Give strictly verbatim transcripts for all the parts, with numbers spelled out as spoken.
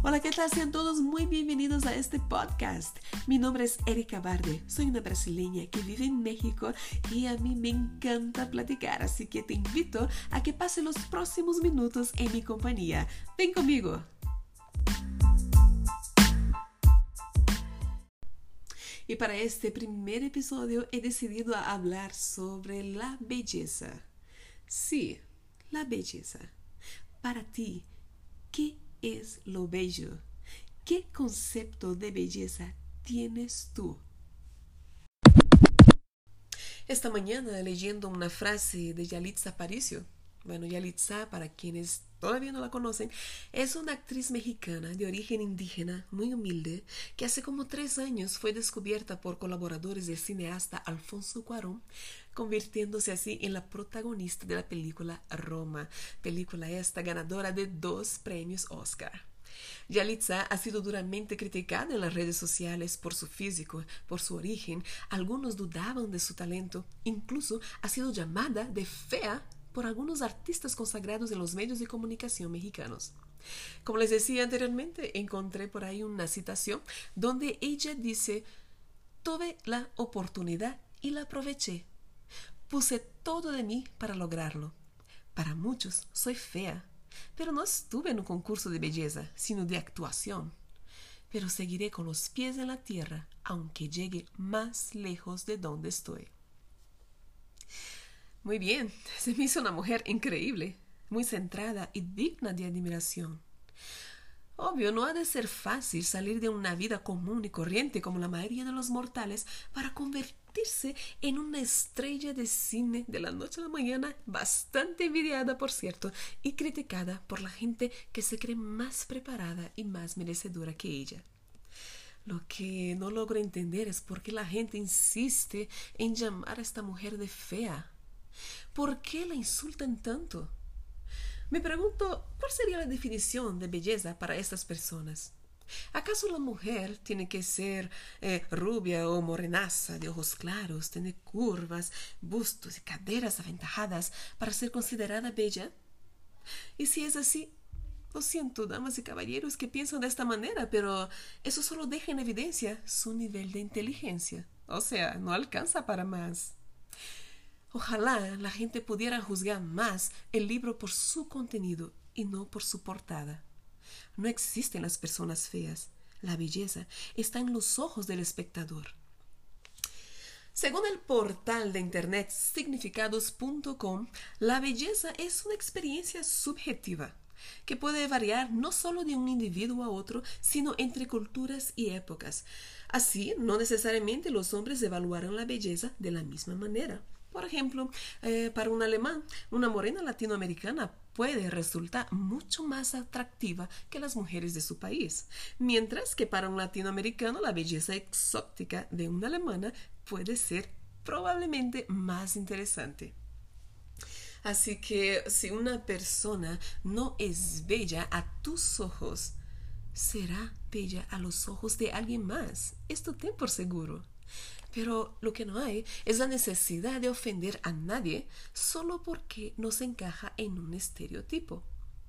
Hola, ¿qué tal? Sean todos muy bienvenidos a este podcast. Mi nombre es Erika Barde, soy una brasileña que vive en México y a mí me encanta platicar, así que te invito a que pase los próximos minutos en mi compañía. Ven conmigo. Y para este primer episodio he decidido hablar sobre la belleza. Sí, la belleza. Para ti, ¿qué es lo bello? ¿Qué concepto de belleza tienes tú? Esta mañana leyendo una frase de Yalitza Aparicio. Bueno, Yalitza, para quienes todavía no la conocen, es una actriz mexicana de origen indígena, muy humilde, que hace como tres años fue descubierta por colaboradores del cineasta Alfonso Cuarón, convirtiéndose así en la protagonista de la película Roma, película esta ganadora de dos premios Oscar. Yalitza ha sido duramente criticada en las redes sociales por su físico, por su origen. Algunos dudaban de su talento, incluso ha sido llamada de fea por algunos artistas consagrados en los medios de comunicación mexicanos. Como les decía anteriormente, encontré por ahí una citación donde ella dice: tuve la oportunidad y la aproveché. Puse todo de mí para lograrlo. Para muchos soy fea, pero no estuve en un concurso de belleza, sino de actuación. Pero seguiré con los pies en la tierra, aunque llegue más lejos de donde estoy. Muy bien, se me hizo una mujer increíble, muy centrada y digna de admiración. Obvio, no ha de ser fácil salir de una vida común y corriente como la mayoría de los mortales para convertirse en una estrella de cine de la noche a la mañana, bastante envidiada, por cierto, y criticada por la gente que se cree más preparada y más merecedora que ella. Lo que no logro entender es por qué la gente insiste en llamar a esta mujer de fea. ¿Por qué la insultan tanto? Me pregunto, ¿cuál sería la definición de belleza para estas personas? ¿Acaso la mujer tiene que ser eh, rubia o morenaza, de ojos claros, tener curvas, bustos y caderas aventajadas para ser considerada bella? Y si es así, lo siento, damas y caballeros que piensan de esta manera, pero eso solo deja en evidencia su nivel de inteligencia. O sea, no alcanza para más. Ojalá la gente pudiera juzgar más el libro por su contenido y no por su portada. No existen las personas feas. La belleza está en los ojos del espectador. Según el portal de internet significados punto com, la belleza es una experiencia subjetiva que puede variar no solo de un individuo a otro, sino entre culturas y épocas. Así, no necesariamente los hombres evaluarán la belleza de la misma manera. Por ejemplo, eh, para un alemán, una morena latinoamericana puede resultar mucho más atractiva que las mujeres de su país, mientras que para un latinoamericano la belleza exótica de una alemana puede ser probablemente más interesante. Así que si una persona no es bella a tus ojos, será bella a los ojos de alguien más. Esto ten por seguro. Pero lo que no hay es la necesidad de ofender a nadie solo porque no se encaja en un estereotipo.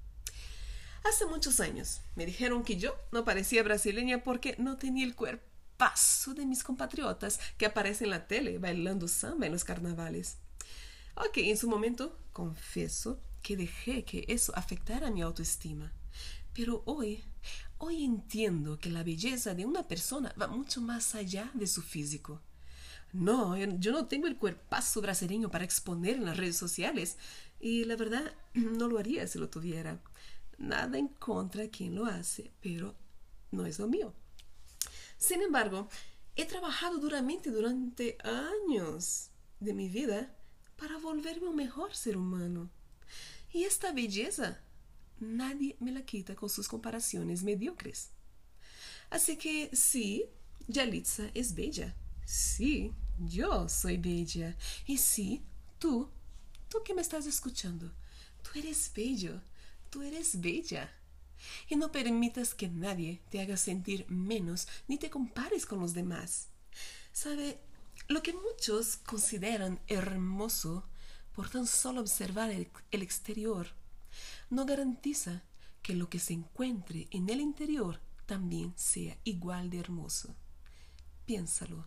Hace muchos años me dijeron que yo no parecía brasileña porque no tenía el cuerpazo de mis compatriotas que aparecen en la tele bailando samba en los carnavales. Ok, en su momento confieso que dejé que eso afectara mi autoestima. Pero hoy, hoy entiendo que la belleza de una persona va mucho más allá de su físico. No, yo no tengo el cuerpazo brasileño para exponer en las redes sociales y la verdad no lo haría si lo tuviera. Nada en contra de quien lo hace, pero no es lo mío. Sin embargo, he trabajado duramente durante años de mi vida para volverme un mejor ser humano. Y esta belleza nadie me la quita con sus comparaciones mediocres. Así que sí, Yalitza es bella. Sí, yo soy bella. Y sí, tú, tú que me estás escuchando, tú eres bello, tú eres bella. Y no permitas que nadie te haga sentir menos ni te compares con los demás. ¿Sabe? Lo que muchos consideran hermoso por tan solo observar el, el exterior no garantiza que lo que se encuentre en el interior también sea igual de hermoso. Piénsalo.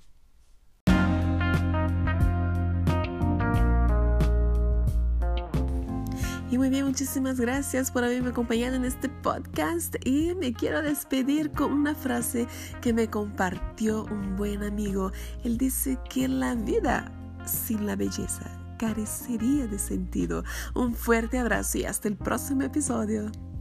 Y muy bien, muchísimas gracias por haberme acompañado en este podcast y me quiero despedir con una frase que me compartió un buen amigo. Él dice que la vida sin la belleza carecería de sentido. Un fuerte abrazo y hasta el próximo episodio.